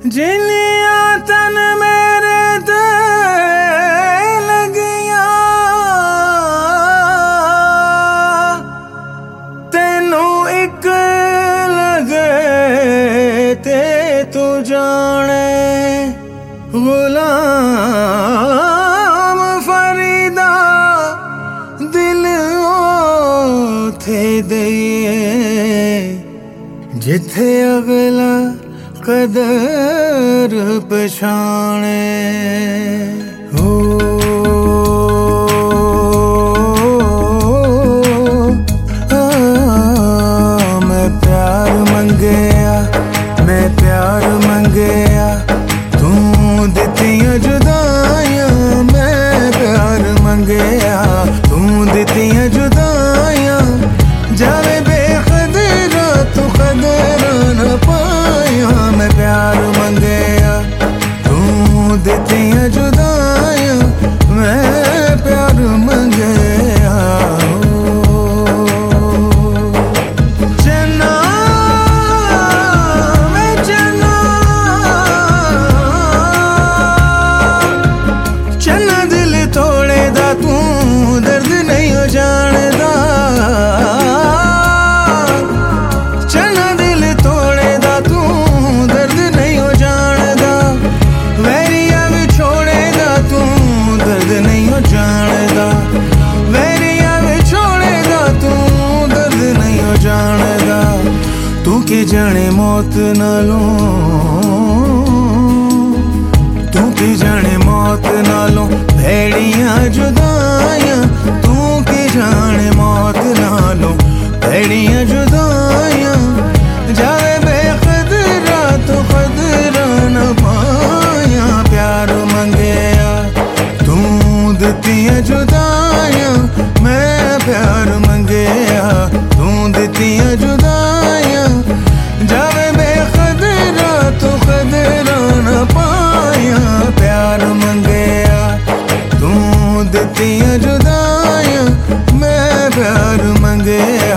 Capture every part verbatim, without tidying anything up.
जिन्निया तन मेरे ते लगिया तेनू एक लगे ते तू जाने गुलाम फरीदा दिल ओथे दइए जिथे अगला कदर पछाणे हो। मैं प्यार मंगया मैं प्यार मंगया तू दित्तियां जुदाइयां मैं प्यार मंगया तू दित्तियां जुदाइयां जावे बेकदरा तू कदर न पाया। मैं प्यार मंगया तू दित्तियां जुदाइयां मैं प्यार मंगया। चन्ना मैं चन्ना चन्ना दिल तोड़े दा तू दर्द नहीं हो जानदा। चन्ना दिल तोड़े दा तू दर्द नहीं हो जानदा। वैरिया भी छोड़े दा तू दर्द नहीं हो जानदा। वैरिया भी छोड़े दा तू दर्द नहीं हो जानदा। तू के जाने मौत नालों तू के जाने मौत नालों भेड़ियां जुदाइयां तू के जाने मौत नालों भेड़ियां जुदाइयां जावे बेकदरा तो कदरा न पाया। प्यार मंगया तू दित्तियां जुदाइयां मैं प्यार मंगया तू दित्तियां जुदाइयां जावे बेकदरा तो कदरा न पाया। प्यार मंगया तू दित्तियां जुदाइयां मैं प्यार मंगया।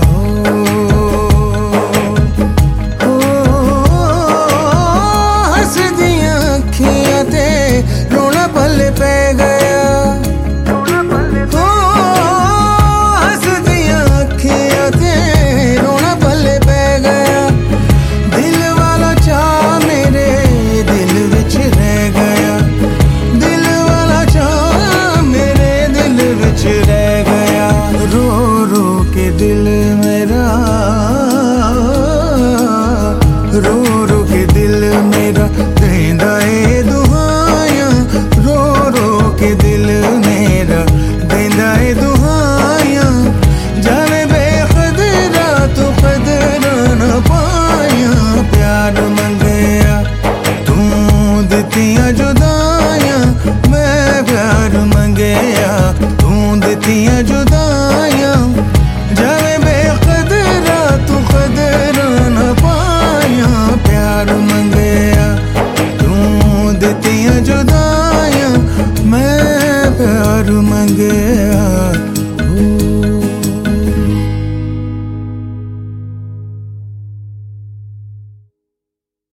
हसदियां अखियां ते रोना पल्ले पै गया। हो हसदियां अखियां ते रोना पल्ले पै गया। दिल वाला चाह मेरे दिल विच रह गया। दिल वाला चाह मेरे दिल विच रह गया। रो रो के दिल मेरा रो रो के दिल मेरा देंदा ए दुआयां। रो रो के दिल मेरा देंदा ए दुआयां जावे बेकदरा तू कदरा न पाया। प्यार मंगया तू दित्तियां जुदाइयां मैं प्यार मंगया तू दित्तियां जुदाइयां जावे बेकदरा तू कदरा न पाया। प्यार मंगया तू दित्तियां जुदाइयां मैं प्यार मंगया।